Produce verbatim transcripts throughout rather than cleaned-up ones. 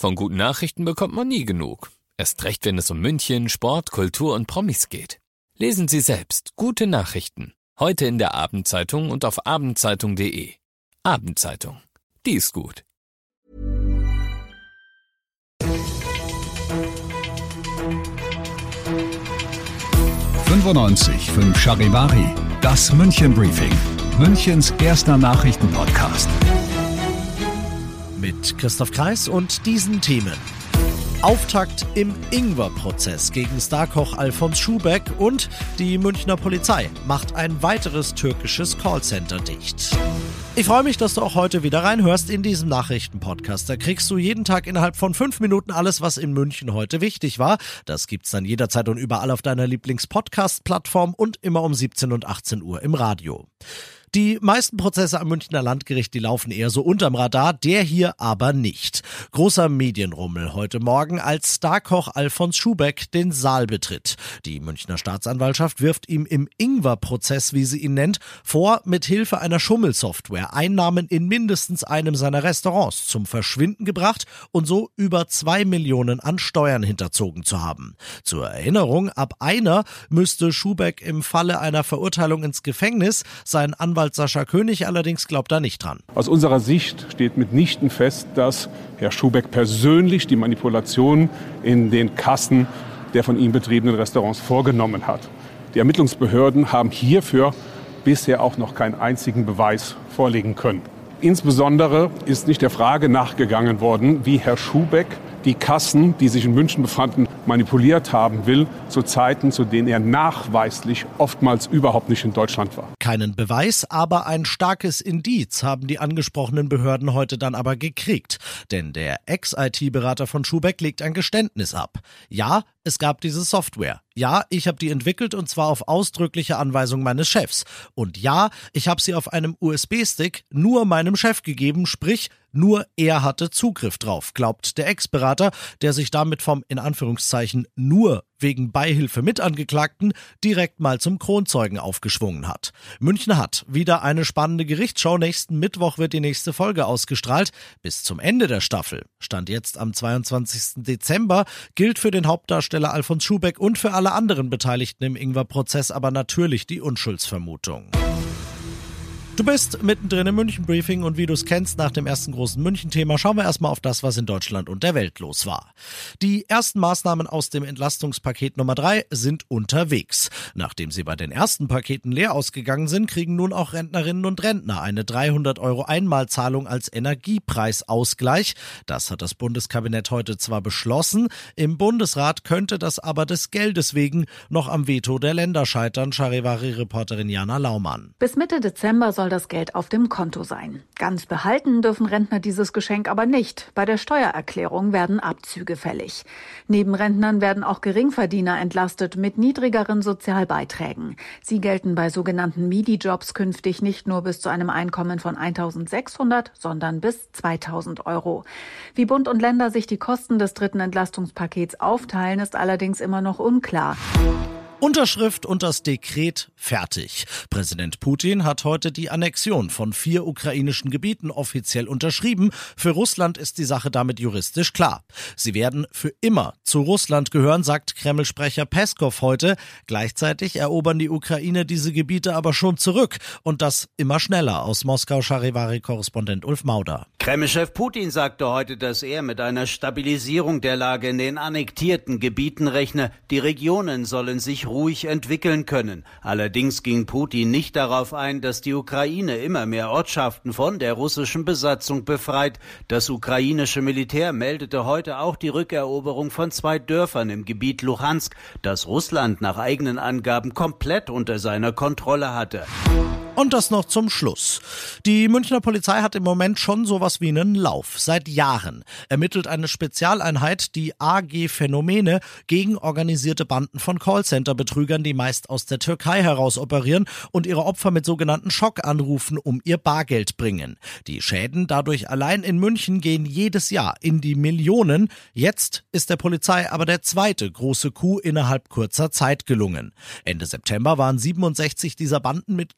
Von guten Nachrichten bekommt man nie genug. Erst recht, wenn es um München, Sport, Kultur und Promis geht. Lesen Sie selbst gute Nachrichten. Heute in der Abendzeitung und auf abendzeitung punkt de. Abendzeitung. Die ist gut. fünfundneunzig Komma fünf Charivari, das München Briefing, Münchens erster Nachrichtenpodcast. Mit Christoph Kreis und diesen Themen. Auftakt im Ingwer-Prozess gegen Starkoch Alfons Schubeck und die Münchner Polizei macht ein weiteres türkisches Callcenter dicht. Ich freue mich, dass du auch heute wieder reinhörst in diesem Nachrichtenpodcast. Da kriegst du jeden Tag innerhalb von fünf Minuten alles, was in München heute wichtig war. Das gibt's dann jederzeit und überall auf deiner Lieblings-Podcast-Plattform und immer um siebzehn und achtzehn Uhr im Radio. Die meisten Prozesse am Münchner Landgericht, die laufen eher so unterm Radar, der hier aber nicht. Großer Medienrummel heute Morgen, als Starkoch Alfons Schubeck den Saal betritt. Die Münchner Staatsanwaltschaft wirft ihm im Ingwer-Prozess, wie sie ihn nennt, vor, mit Hilfe einer Schummelsoftware Einnahmen in mindestens einem seiner Restaurants zum Verschwinden gebracht und so über zwei Millionen an Steuern hinterzogen zu haben. Zur Erinnerung, ab einer müsste Schubeck im Falle einer Verurteilung ins Gefängnis. Sein Anwalt Sascha König allerdings glaubt da nicht dran. Aus unserer Sicht steht mitnichten fest, dass Herr Schubeck persönlich die Manipulation in den Kassen der von ihm betriebenen Restaurants vorgenommen hat. Die Ermittlungsbehörden haben hierfür bisher auch noch keinen einzigen Beweis vorlegen können. Insbesondere ist nicht der Frage nachgegangen worden, wie Herr Schubeck die Kassen, die sich in München befanden, manipuliert haben will, zu Zeiten, zu denen er nachweislich oftmals überhaupt nicht in Deutschland war. Keinen Beweis, aber ein starkes Indiz haben die angesprochenen Behörden heute dann aber gekriegt. Denn der Ex-I T-Berater von Schubeck legt ein Geständnis ab. Ja, es gab diese Software. Ja, ich habe die entwickelt und zwar auf ausdrückliche Anweisung meines Chefs. Und ja, ich habe sie auf einem U S B-Stick nur meinem Chef gegeben, sprich, nur er hatte Zugriff drauf, glaubt der Ex-Berater, der sich damit vom, in Anführungszeichen, nur wegen Beihilfe mit Angeklagten direkt mal zum Kronzeugen aufgeschwungen hat. München hat wieder eine spannende Gerichtsschau. Nächsten Mittwoch wird die nächste Folge ausgestrahlt. Bis zum Ende der Staffel, Stand jetzt am zweiundzwanzigsten Dezember, gilt für den Hauptdarsteller Alfons Schubeck und für alle anderen Beteiligten im Ingwer-Prozess aber natürlich die Unschuldsvermutung. Du bist mittendrin im München-Briefing und wie du es kennst, nach dem ersten großen München-Thema schauen wir erstmal auf das, was in Deutschland und der Welt los war. Die ersten Maßnahmen aus dem Entlastungspaket Nummer drei sind unterwegs. Nachdem sie bei den ersten Paketen leer ausgegangen sind, kriegen nun auch Rentnerinnen und Rentner eine dreihundert Euro Einmalzahlung als Energiepreisausgleich. Das hat das Bundeskabinett heute zwar beschlossen, im Bundesrat könnte das aber des Geldes wegen noch am Veto der Länder scheitern, Charivari-Reporterin Jana Laumann. Bis Mitte Dezember soll das Geld auf dem Konto sein. Ganz behalten dürfen Rentner dieses Geschenk aber nicht. Bei der Steuererklärung werden Abzüge fällig. Neben Rentnern werden auch Geringverdiener entlastet mit niedrigeren Sozialbeiträgen. Sie gelten bei sogenannten Midi-Jobs künftig nicht nur bis zu einem Einkommen von eintausendsechshundert, sondern bis zweitausend Euro. Wie Bund und Länder sich die Kosten des dritten Entlastungspakets aufteilen, ist allerdings immer noch unklar. Unterschrift und das Dekret fertig. Präsident Putin hat heute die Annexion von vier ukrainischen Gebieten offiziell unterschrieben. Für Russland ist die Sache damit juristisch klar. Sie werden für immer zu Russland gehören, sagt Kreml-Sprecher Peskow heute. Gleichzeitig erobern die Ukraine diese Gebiete aber schon zurück. Und das immer schneller. Aus Moskau Charivari-Korrespondent Ulf Mauder. Kreml-Chef Putin sagte heute, dass er mit einer Stabilisierung der Lage in den annektierten Gebieten rechne. Die Regionen sollen sich ruhig entwickeln können. Allerdings ging Putin nicht darauf ein, dass die Ukraine immer mehr Ortschaften von der russischen Besatzung befreit. Das ukrainische Militär meldete heute auch die Rückeroberung von zwei Dörfern im Gebiet Luhansk, das Russland nach eigenen Angaben komplett unter seiner Kontrolle hatte. Und das noch zum Schluss. Die Münchner Polizei hat im Moment schon sowas wie einen Lauf. Seit Jahren ermittelt eine Spezialeinheit, die A G Phänomene, gegen organisierte Banden von Callcenter-Betrügern, die meist aus der Türkei heraus operieren und ihre Opfer mit sogenannten Schockanrufen um ihr Bargeld bringen. Die Schäden dadurch allein in München gehen jedes Jahr in die Millionen. Jetzt ist der Polizei aber der zweite große Coup innerhalb kurzer Zeit gelungen. Ende September waren siebenundsechzig dieser Bandenmitglieder zu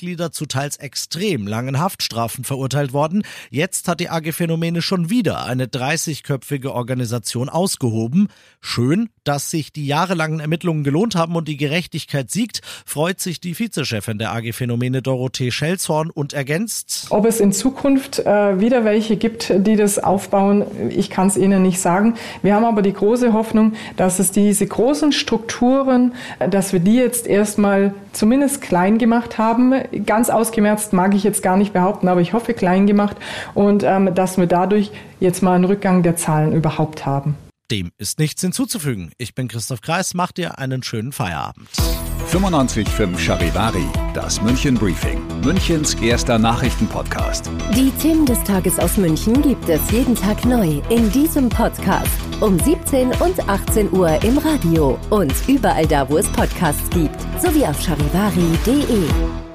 zu teils extrem langen Haftstrafen verurteilt worden. Jetzt hat die A G Phänomene schon wieder eine dreißigköpfige Organisation ausgehoben. Schön, dass sich die jahrelangen Ermittlungen gelohnt haben und die Gerechtigkeit siegt, freut sich die Vizechefin der A G Phänomene Dorothee Schelzhorn und ergänzt: Ob es in Zukunft äh, wieder welche gibt, die das aufbauen, ich kann es Ihnen nicht sagen. Wir haben aber die große Hoffnung, dass es diese großen Strukturen, dass wir die jetzt erstmal zumindest klein gemacht haben. Ganz ausgemerzt mag ich jetzt gar nicht behaupten, aber ich hoffe klein gemacht und ähm, dass wir dadurch jetzt mal einen Rückgang der Zahlen überhaupt haben. Dem ist nichts hinzuzufügen. Ich bin Christoph Kreis, mach dir einen schönen Feierabend. fünfundneunzig Komma fünf Charivari, das München Briefing, Münchens erster Nachrichtenpodcast. Die Themen des Tages aus München gibt es jeden Tag neu in diesem Podcast. Um siebzehn und achtzehn Uhr im Radio und überall da, wo es Podcasts gibt. Sowie auf charivari punkt de.